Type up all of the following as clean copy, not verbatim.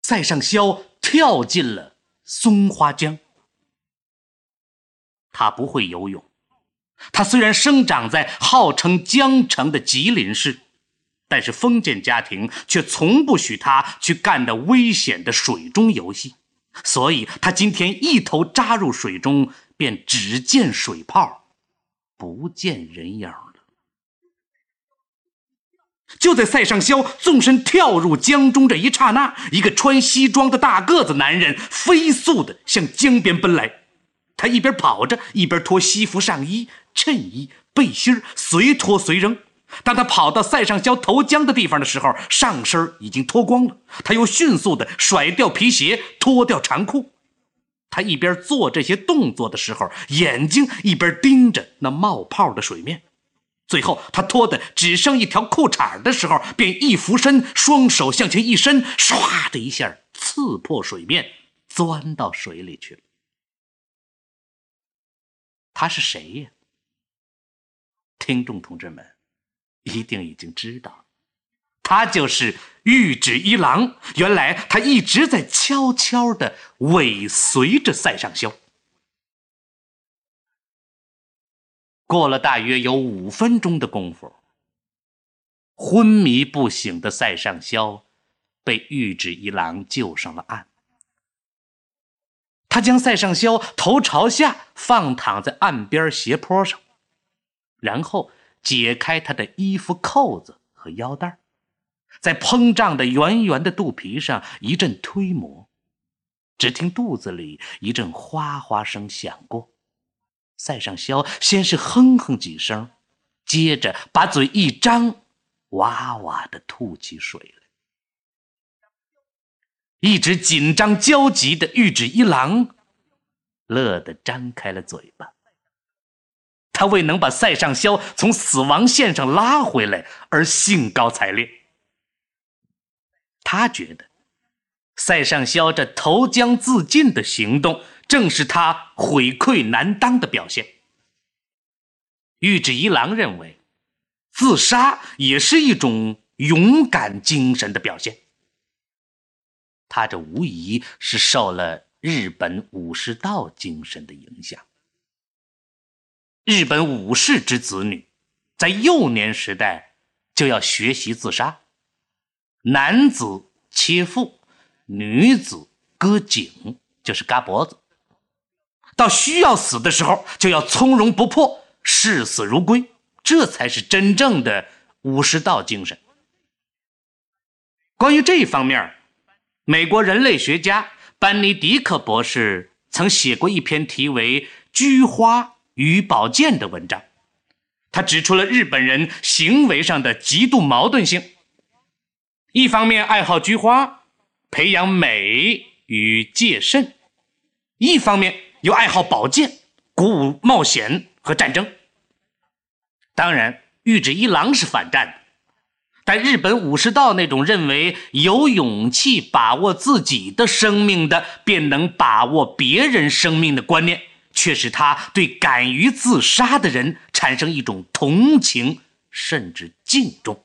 赛上霄跳进了松花江。他不会游泳，他虽然生长在号称江城的吉林市，但是封建家庭却从不许他去干那危险的水中游戏，所以他今天一头扎入水中，便只见水泡，不见人影了。就在赛上霄纵身跳入江中这一刹那，一个穿西装的大个子男人飞速地向江边奔来。他一边跑着，一边脱西服上衣、衬衣、背心，随脱随扔。当他跑到赛上霄投江的地方的时候，上身已经脱光了。他又迅速地甩掉皮鞋，脱掉长裤。他一边做这些动作的时候，眼睛一边盯着那冒泡的水面。最后他脱的只剩一条裤衩的时候，便一俯身，双手向前一伸，唰的一下刺破水面，钻到水里去了。他是谁呀？听众同志们一定已经知道，他就是玉指一郎。原来他一直在悄悄地尾随着赛上霄。过了大约有5分钟的功夫，昏迷不醒的赛上霄被玉指一郎救上了岸。他将赛上霄头朝下放躺在岸边斜坡上，然后解开他的衣服扣子和腰带，在膨胀的圆圆的肚皮上一阵推磨，只听肚子里一阵哗哗声响过。赛上霄先是哼哼几声，接着把嘴一张，哇哇地吐起水来。一直紧张焦急的玉指一郎乐得张开了嘴巴。他为能把赛上霄从死亡线上拉回来而兴高采烈。他觉得赛上霄这投江自尽的行动正是他悔愧难当的表现。玉指一郎认为，自杀也是一种勇敢精神的表现。他这无疑是受了日本武士道精神的影响。日本武士之子女在幼年时代就要学习自杀，男子切腹，女子割颈，就是嘎脖子。到需要死的时候就要从容不迫，视死如归，这才是真正的武士道精神。关于这一方面，美国人类学家班尼迪克博士曾写过一篇题为《菊花与宝剑》的文章。他指出了日本人行为上的极度矛盾性，一方面爱好菊花，培养美与戒慎，一方面又爱好宝剑，鼓舞冒险和战争。当然玉指一郎是反战的，但日本武士道那种认为有勇气把握自己的生命的便能把握别人生命的观念，却使他对敢于自杀的人产生一种同情甚至敬重。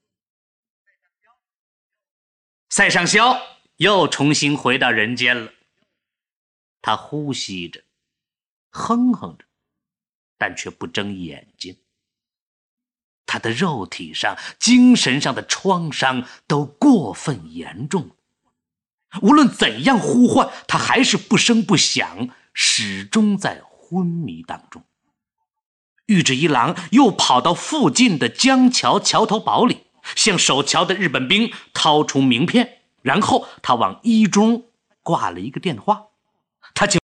赛上霄又重新回到人间了，他呼吸着，哼哼着，但却不睁眼睛。他的肉体上、精神上的创伤都过分严重，无论怎样呼唤，他还是不声不响，始终在昏迷当中。玉指一郎又跑到附近的江桥桥头堡里，向守桥的日本兵掏出名片，然后他往衣中挂了一个电话。他请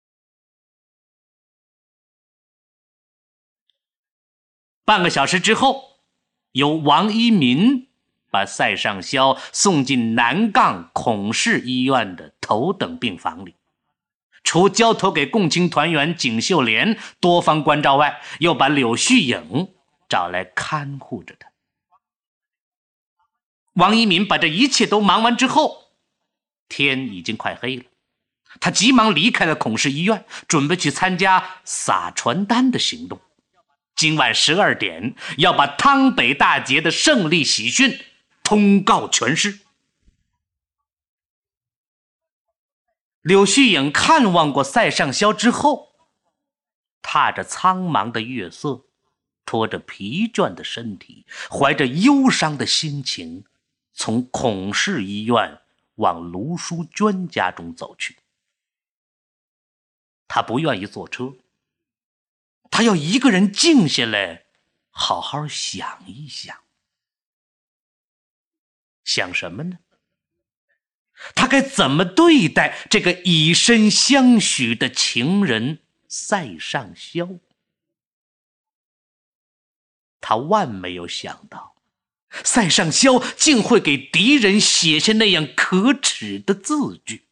半个小时之后，由王一民把赛上霄送进南杠孔氏医院的头等病房里，除交托给共青团员景秀莲多方关照外，又把柳絮影找来看护着他。王一民把这一切都忙完之后，天已经快黑了，他急忙离开了孔氏医院，准备去参加撒传单的行动。今晚12点要把汤北大捷的胜利喜讯通告全市。 柳絮影看望过塞上萧之后，踏着苍茫的月色，拖着疲倦的身体，怀着忧伤的心情，从孔氏医院往卢淑娟家中走去。他不愿意坐车，他要一个人静下来，好好想一想。想什么呢？他该怎么对待这个以身相许的情人塞上萧？他万没有想到，塞上萧竟会给敌人写下那样可耻的字据。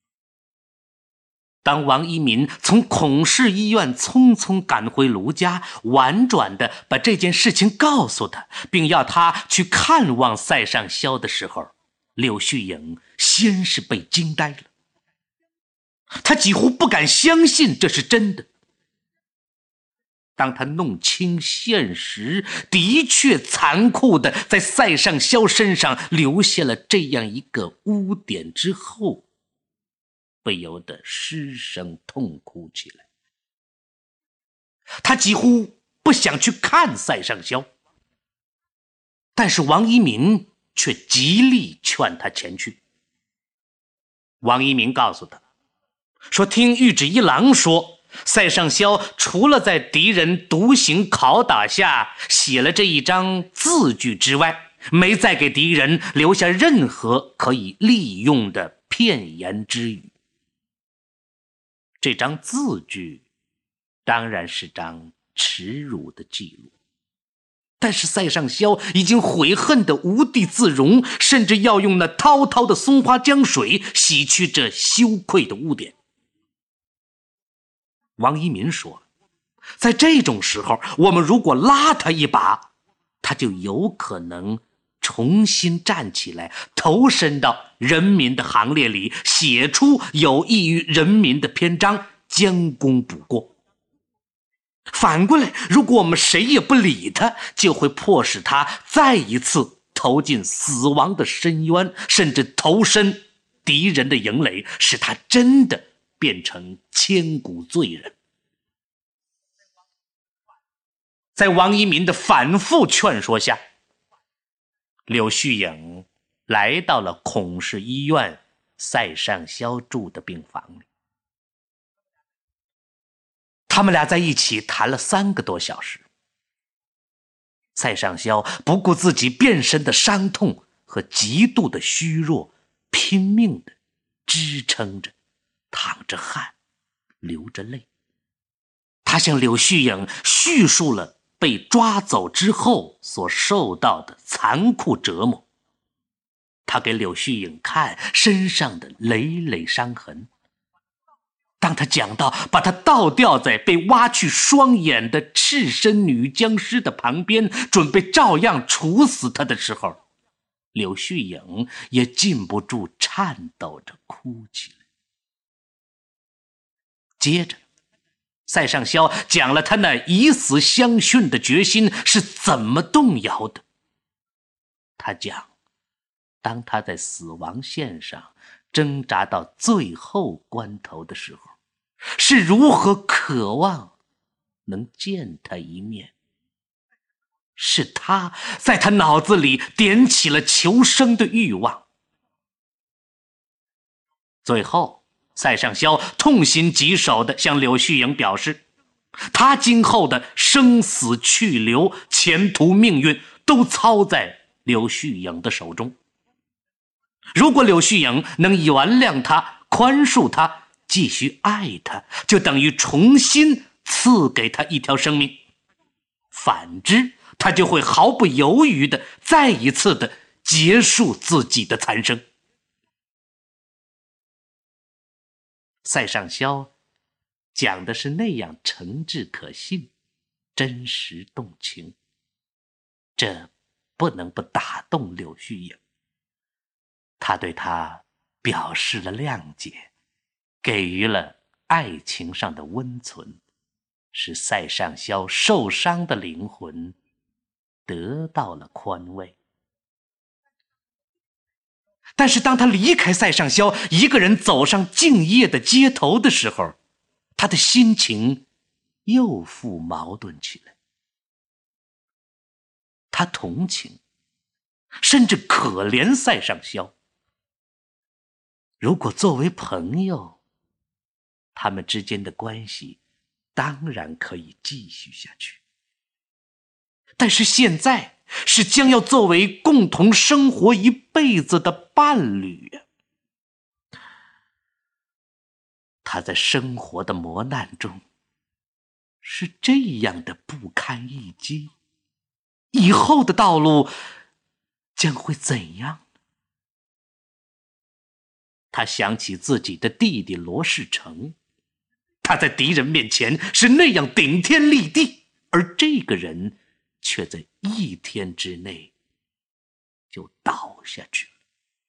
当王一民从孔氏医院匆匆赶回卢家，婉转地把这件事情告诉他，并要他去看望塞上萧的时候，柳絮影先是被惊呆了。他几乎不敢相信这是真的。当他弄清现实的确残酷地在塞上萧身上留下了这样一个污点之后，不由得失声痛哭起来。他几乎不想去看塞上萧，但是王一民却极力劝他前去。王一民告诉他说，听御旨一郎说，塞上萧除了在敌人独行拷打下写了这一张字据之外，没再给敌人留下任何可以利用的片言之语。这张字据当然是张耻辱的记录，但是塞上萧已经悔恨得无地自容，甚至要用那滔滔的松花江水洗去这羞愧的污点。王一民说，在这种时候，我们如果拉他一把，他就有可能重新站起来，投身到人民的行列里，写出有益于人民的篇章，将功补过。反过来，如果我们谁也不理他，就会迫使他再一次投进死亡的深渊，甚至投身敌人的营垒，使他真的变成千古罪人。在王一民的反复劝说下，柳絮影来到了孔氏医院塞上萧住的病房里。他们俩在一起谈了3个多小时。塞上萧不顾自己遍身的伤痛和极度的虚弱，拼命地支撑着，淌着汗，流着泪。他向柳絮影叙述了被抓走之后所受到的残酷折磨。他给柳絮影看身上的累累伤痕。当他讲到把他倒吊在被挖去双眼的赤身女僵尸的旁边，准备照样处死他的时候，柳絮影也禁不住颤抖着哭起来。接着塞上萧讲了他那以死相殉的决心是怎么动摇的。他讲，当他在死亡线上挣扎到最后关头的时候，是如何渴望能见他一面。是他在他脑子里点起了求生的欲望。最后塞上萧痛心疾首地向柳絮影表示，他今后的生死去留、前途命运都操在柳絮影的手中。如果柳絮影能原谅他、宽恕他、继续爱他，就等于重新赐给他一条生命。反之，他就会毫不犹豫地再一次地结束自己的残生。塞上萧讲的是那样诚挚可信，真实动情，这不能不打动柳絮影。他对他表示了谅解，给予了爱情上的温存，使塞上萧受伤的灵魂得到了宽慰。 但是当他离开塞上肖，一个人走上静夜的街头的时候，他的心情又复矛盾起来。他同情，甚至可怜塞上肖。如果作为朋友，他们之间的关系当然可以继续下去。但是现在是将要作为共同生活一辈子的伴侣呀。他在生活的磨难中是这样的不堪一击，以后的道路将会怎样呢？他想起自己的弟弟罗世成，他在敌人面前是那样顶天立地，而这个人却在1天之内就倒下去了。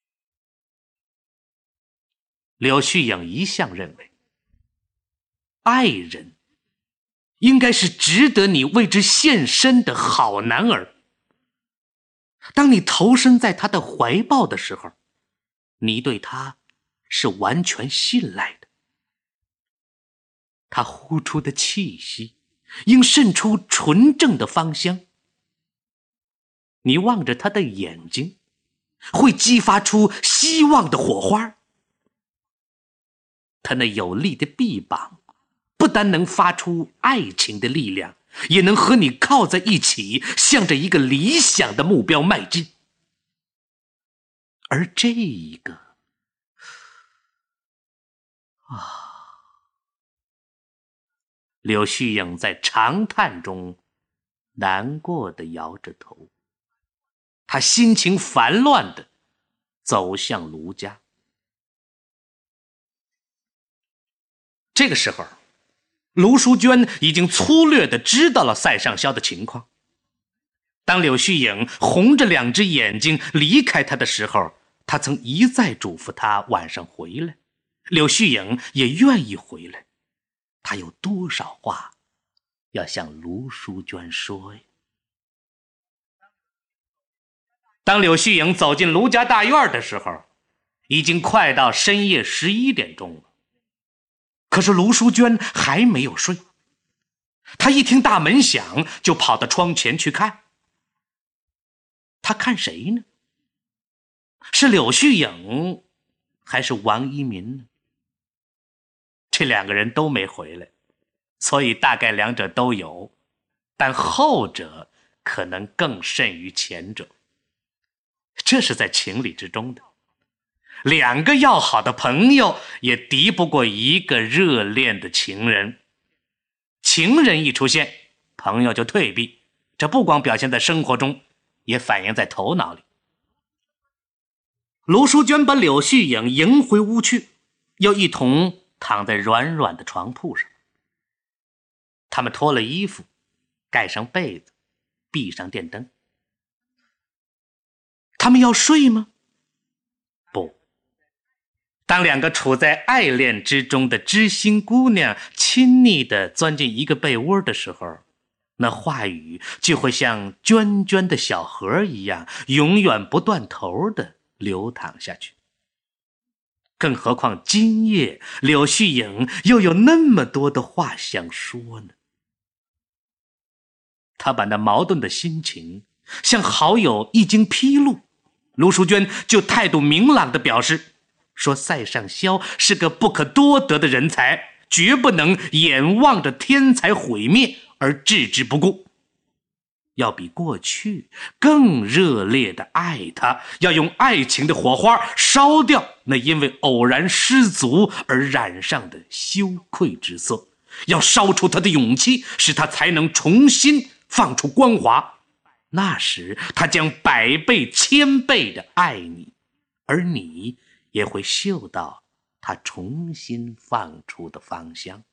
柳絮影一向认为，爱人应该是值得你为之献身的好男儿。当你投身在他的怀抱的时候，你对他是完全信赖的。他呼出的气息应渗出纯正的芳香。你望着他的眼睛，会激发出希望的火花。他那有力的臂膀不单能发出爱情的力量，也能和你靠在一起，向着一个理想的目标迈进。而这一个柳絮影在长叹中难过地摇着头，他心情烦乱地走向卢家。这个时候，卢淑娟已经粗略地知道了塞上肖的情况。当柳絮影红着2只眼睛离开他的时候，他曾一再嘱咐他晚上回来。柳絮影也愿意回来，他有多少话要向卢淑娟说呀？当柳絮影走进卢家大院的时候，已经快到深夜11点钟了。可是卢淑娟还没有睡，她一听大门响，就跑到窗前去看。她看谁呢？是柳絮影还是王一民呢？这2个人都没回来，所以大概2者都有，但后者可能更甚于前者。这是在情理之中的。2个要好的朋友也敌不过一个热恋的情人。情人一出现，朋友就退避，这不光表现在生活中，也反映在头脑里。卢淑娟把柳絮影迎回屋去，又一同躺在软软的床铺上。他们脱了衣服，盖上被子，闭上电灯。他们要睡吗？不。当2个处在爱恋之中的知心姑娘亲昵地钻进一个被窝的时候，那话语就会像涓涓的小河一样，永远不断头地流淌下去。更何况今夜柳絮影又有那么多的话想说呢。他把那矛盾的心情向好友一经披露，卢淑娟就态度明朗地表示，说塞上肖是个不可多得的人才，绝不能眼望着天才毁灭而置之不顾，要比过去更热烈地爱他，要用爱情的火花烧掉那因为偶然失足而染上的羞愧之色，要烧出他的勇气，使他才能重新放出光华。那时他将100倍1000倍地爱你，而你也会嗅到他重新放出的芳香。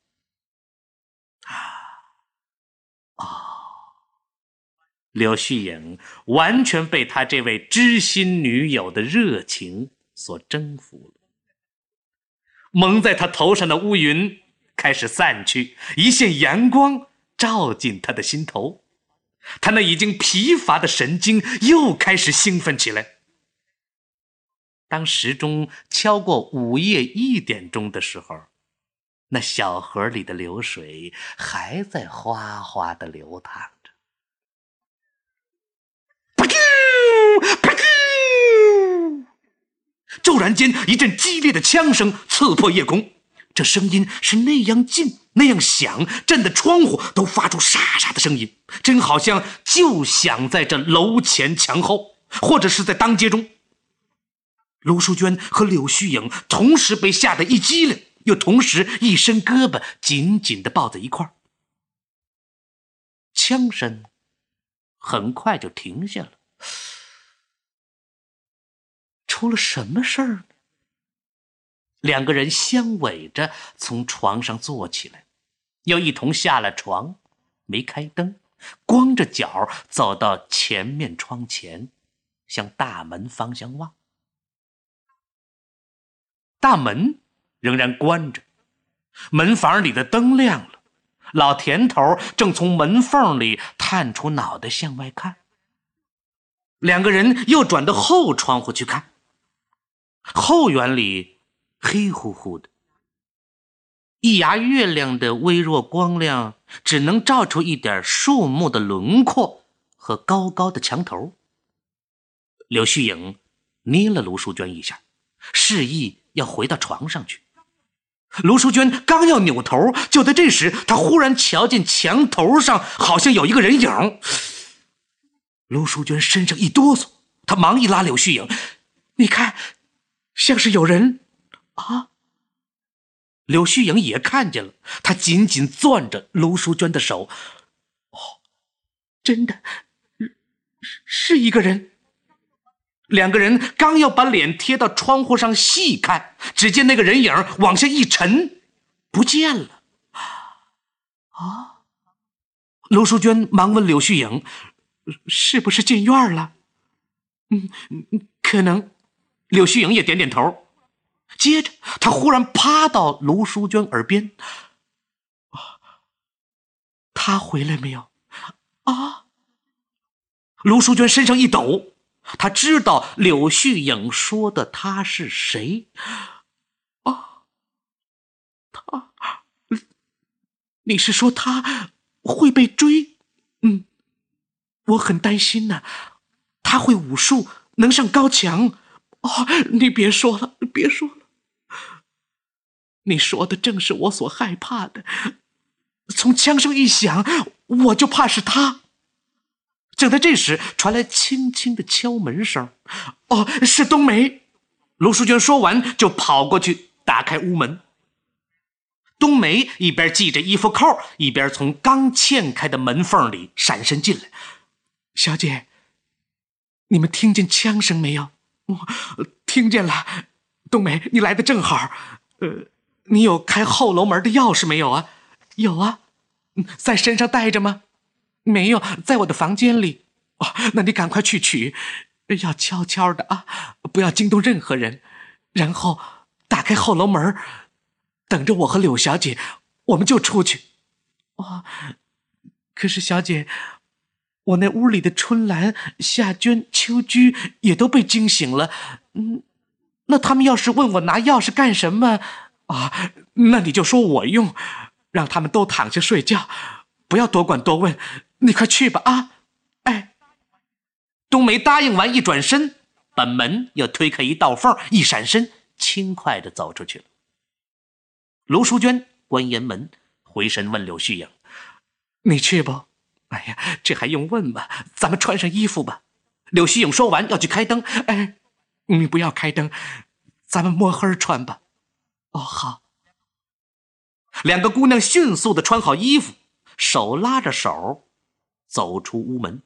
柳絮影完全被他这位知心女友的热情所征服了。蒙在他头上的乌云开始散去，一线阳光照进他的心头，他那已经疲乏的神经又开始兴奋起来。 当时钟敲过午夜1点钟的时候，那小河里的流水还在哗哗地流淌着。啪啾啪啾！骤然间，一阵激烈的枪声刺破夜空，这声音是那样近，那样响，震得窗户都发出沙沙的声音，真好像就响在这楼前墙后，或者是在当街中。卢淑娟和柳絮影同时被吓得一激灵，又同时一伸胳膊紧紧地抱在一块儿。枪声很快就停下了。出了什么事儿呢？两个人相偎着从床上坐起来，又一同下了床，没开灯，光着脚走到前面窗前，向大门方向望。大门仍然关着，门房里的灯亮了，老田头正从门缝里探出脑袋向外看。两个人又转到后窗户去看，后园里黑乎乎的，一牙月亮的微弱光亮只能照出一点树木的轮廓和高高的墙头。柳絮影捏了卢淑娟一下，示意要回到床上去。卢淑娟刚要扭头，就在这时，她忽然瞧见墙头上好像有一个人影。卢淑娟身上一哆嗦，她忙一拉柳絮影：“你看，像是有人啊！”柳絮影也看见了，她紧紧攥着卢淑娟的手：“哦，真的，是一个人。”两个人刚要把脸贴到窗户上细看，只见那个人影往下一沉，不见了。啊！卢淑娟忙问柳絮影：“是不是进院了？”可能。柳絮影也点点头。接着，他忽然趴到卢淑娟耳边：“他回来没有？”啊！卢淑娟身上一抖。他知道柳絮影说的他是谁。你是说他会被追？我很担心呢。他会武术，能上高墙。你别说了，别说了。你说的正是我所害怕的。从枪声一响，我就怕是他。正在这时，传来轻轻的敲门声。是冬梅。卢淑娟说完，就跑过去打开屋门。冬梅一边系着衣服扣，一边从刚嵌开的门缝里闪身进来。小姐，你们听见枪声没有？听见了。冬梅，你来的正好。你有开后楼门的钥匙没有啊？有啊。在身上带着吗？没有，在我的房间里。那你赶快去取，要悄悄的啊，不要惊动任何人。然后打开后楼门，等着我和柳小姐，我们就出去。可是小姐，我那屋里的春兰、夏娟、秋菊也都被惊醒了。那他们要是问我拿钥匙干什么那你就说我用，让他们都躺下睡觉，不要多管多问。你快去吧啊！冬梅答应完，一转身，把门又推开一道缝，一闪身，轻快地走出去了。卢淑娟关严门，回身问柳絮影：“你去不？”这还用问吗？咱们穿上衣服吧。柳絮影说完要去开灯。你不要开灯，咱们摸黑穿吧。好。两个姑娘迅速地穿好衣服，手拉着手走出屋门。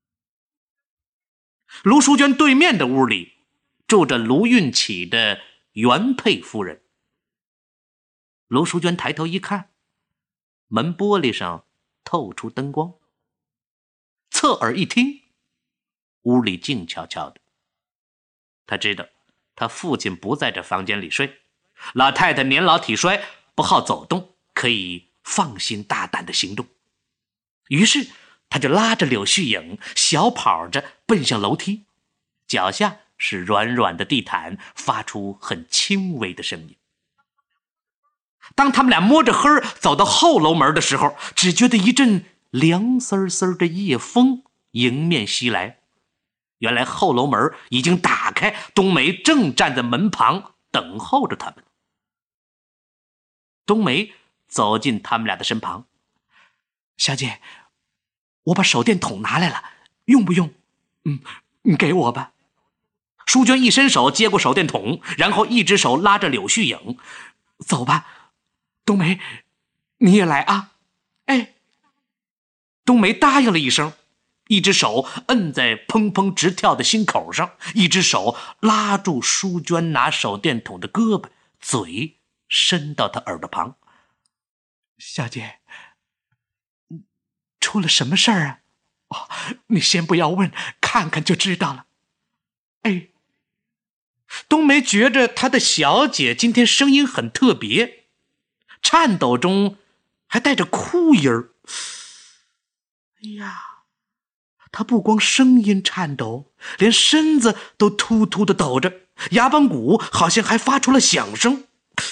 卢淑娟对面的屋里住着卢运起的原配夫人。卢淑娟抬头一看，门玻璃上透出灯光，侧耳一听，屋里静悄悄的。她知道她父亲不在这房间里睡，老太太年老体衰，不好走动，可以放心大胆的行动。于是他就拉着柳絮影小跑着奔向楼梯，脚下是软软的地毯发出很轻微的声音。当他们俩摸着黑走到后楼门的时候，只觉得一阵凉丝丝的夜风迎面袭来。原来后楼门已经打开，冬梅正站在门旁等候着他们。冬梅走进他们俩的身旁：“小姐，我把手电筒拿来了，用不用？”“你给我吧。”淑娟一伸手接过手电筒，然后一只手拉着柳絮影：“走吧，冬梅，你也来啊。”“哎。”冬梅答应了一声，一只手摁在砰砰直跳的心口上，一只手拉住淑娟拿手电筒的胳膊，嘴伸到她耳朵旁：“小姐，出了什么事儿啊？”“你先不要问，看看就知道了。”“哎。”冬梅觉着她的小姐今天声音很特别，颤抖中还带着哭音儿。哎呀，她不光声音颤抖，连身子都突突的抖着，牙板骨好像还发出了响声。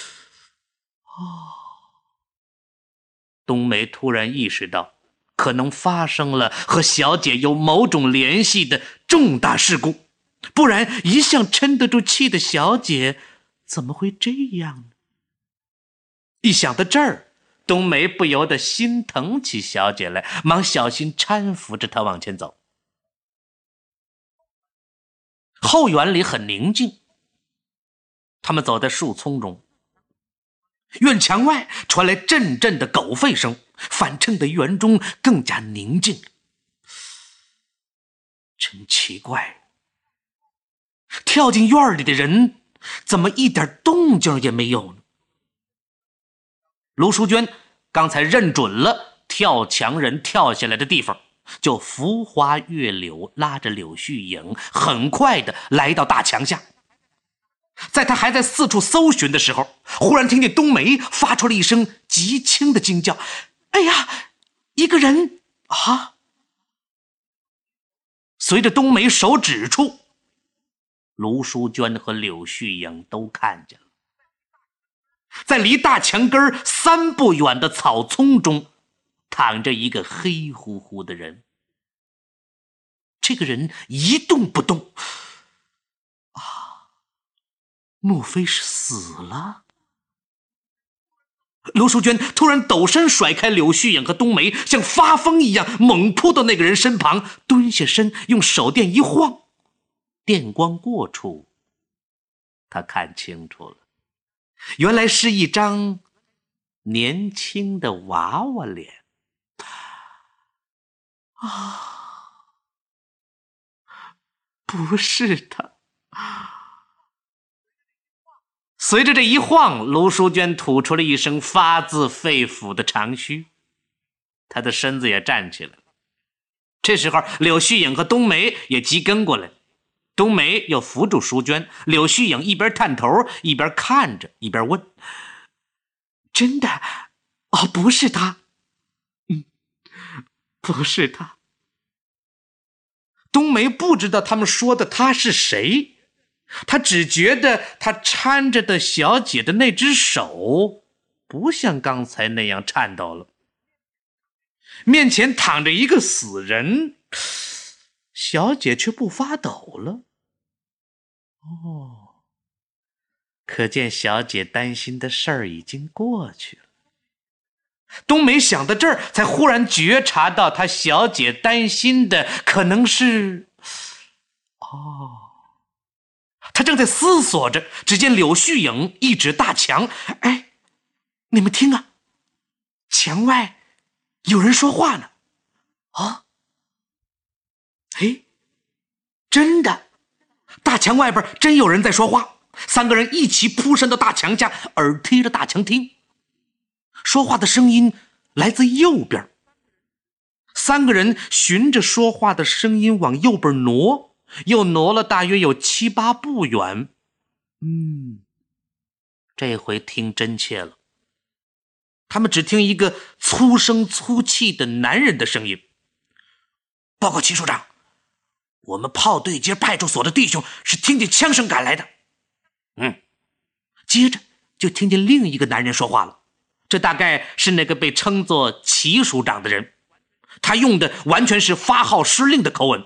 冬梅突然意识到，可能发生了和小姐有某种联系的重大事故，不然一向沉得住气的小姐怎么会这样呢？一想到这儿，冬梅不由得心疼起小姐来，忙小心搀扶着她往前走。后园里很宁静，他们走在树丛中，院墙外传来阵阵的狗吠声，反衬的园中更加宁静。真奇怪，跳进院里的人怎么一点动静也没有呢？卢淑娟刚才认准了跳墙人跳下来的地方，就拂花越柳，拉着柳絮影，很快的来到大墙下。在他还在四处搜寻的时候，忽然听见冬梅发出了一声极轻的惊叫：“哎呀，一个人啊！”随着冬梅手指处，卢淑娟和柳絮影都看见了，在离大墙根3步远的草丛中躺着一个黑乎乎的人。这个人一动不动，莫非是死了？卢淑娟突然抖身甩开柳絮影和冬梅，像发疯一样猛扑到那个人身旁，蹲下身用手电一晃，电光过处，她看清楚了，原来是一张年轻的娃娃脸。不是他。随着这一晃，卢淑娟吐出了一声发自肺腑的长吁，她的身子也站起来了。这时候柳絮影和冬梅也急跟过来，冬梅又扶住淑娟，柳絮影一边探头一边看着一边问：“真的？不是他。”“不是他。”冬梅不知道他们说的他是谁，她只觉得她搀着的小姐的那只手不像刚才那样颤抖了。面前躺着一个死人，小姐却不发抖了。可见小姐担心的事儿已经过去了。冬梅想到这儿，才忽然觉察到她小姐担心的可能是……她正在思索着，只见柳絮影一指大墙：“哎，你们听啊，墙外有人说话呢。”“哎，真的，大墙外边真有人在说话。”3个人一起扑身到大墙下，耳贴着大墙听。说话的声音来自右边，3个人循着说话的声音往右边挪，又挪了大约有7、8步远。这回听真切了。他们只听一个粗声粗气的男人的声音：“报告齐处长， 我们炮对街派出所的弟兄是听见枪声赶来的。接着就听见另一个男人说话了，这大概是那个被称作齐署长的人，他用的完全是发号施令的口吻。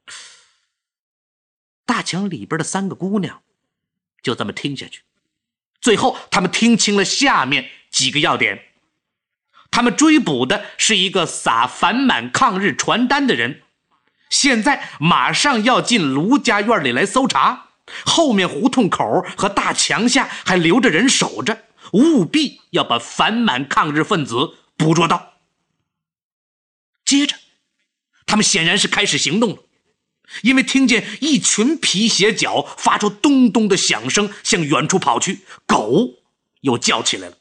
大墙里边的3个姑娘就这么听下去，最后他们听清了下面几个要点。他们追捕的是一个撒反满抗日传单的人，现在马上要进卢家院里来搜查，后面胡同口和大墙下还留着人守着，务必要把反满抗日分子捕捉到。接着他们显然是开始行动了，因为听见一群皮鞋脚发出咚咚的响声向远处跑去，狗又叫起来了。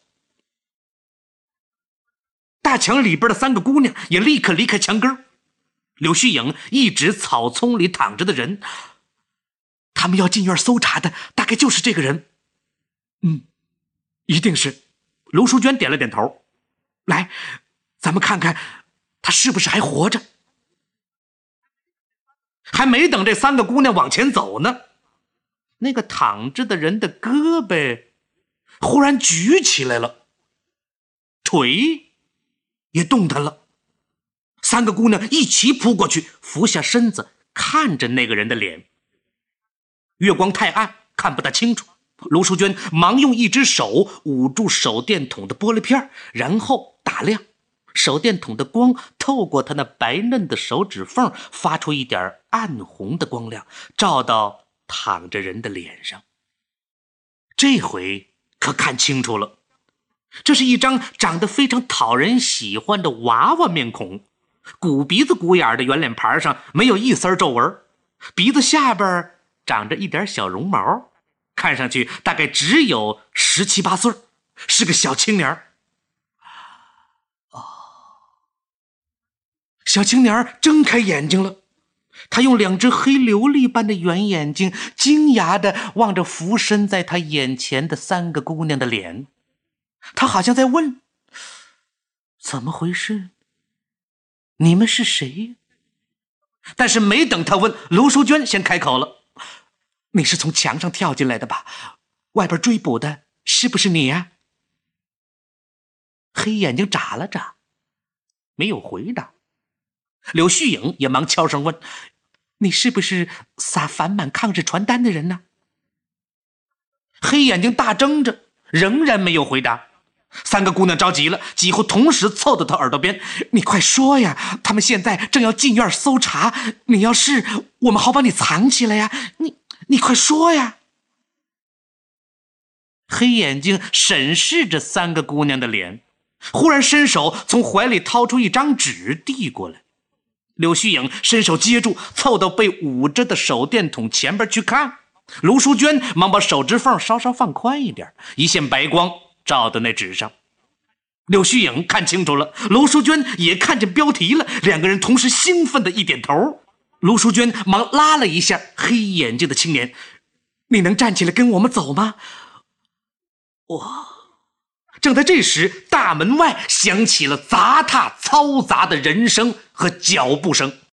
大墙里边的3个姑娘也立刻离开墙根，柳絮影一指草丛里躺着的人，他们要进院搜查的大概就是这个人。一定是。卢淑娟点了点头。来，咱们看看他是不是还活着。还没等这3个姑娘往前走呢，那个躺着的人的胳膊忽然举起来了，腿也动弹了。3个姑娘一齐扑过去，俯下身子看着那个人的脸。月光太暗，看不大清楚，卢淑娟忙用一只手捂住手电筒的玻璃片，然后打亮。手电筒的光透过他那白嫩的手指缝，发出一点暗红的光亮，照到躺着人的脸上。这回可看清楚了，这是一张长得非常讨人喜欢的娃娃面孔，鼓鼻子鼓眼的圆脸盘上没有一丝皱纹，鼻子下边长着一点小绒毛，看上去大概只有17、18岁，是个小青年。小青年睁开眼睛了，他用2只黑琉璃般的圆眼睛惊讶地望着俯身在他眼前的3个姑娘的脸，他好像在问：怎么回事？你们是谁？但是没等他问，卢淑娟先开口了：你是从墙上跳进来的吧？外边追捕的是不是你呀？黑眼睛眨了眨，没有回答。柳絮影也忙悄声问：你是不是撒反满抗日传单的人呢？黑眼睛大睁着，仍然没有回答。3个姑娘着急了，几乎同时凑到他耳朵边：你快说呀，他们现在正要进院搜查，你要是我们好把你藏起来呀，你快说呀。黑眼睛审视着3个姑娘的脸，忽然伸手从怀里掏出一张纸递过来。柳絮影伸手接住，凑到被捂着的手电筒前边去看。卢淑娟忙把手指缝稍稍放宽一点，一线白光照到那纸上。柳絮影看清楚了，卢淑娟也看见标题了，2个人同时兴奋的一点头。卢淑娟忙拉了一下黑眼睛的青年：你能站起来跟我们走吗？正在这时，大门外响起了杂沓嘈杂的人声和脚步声。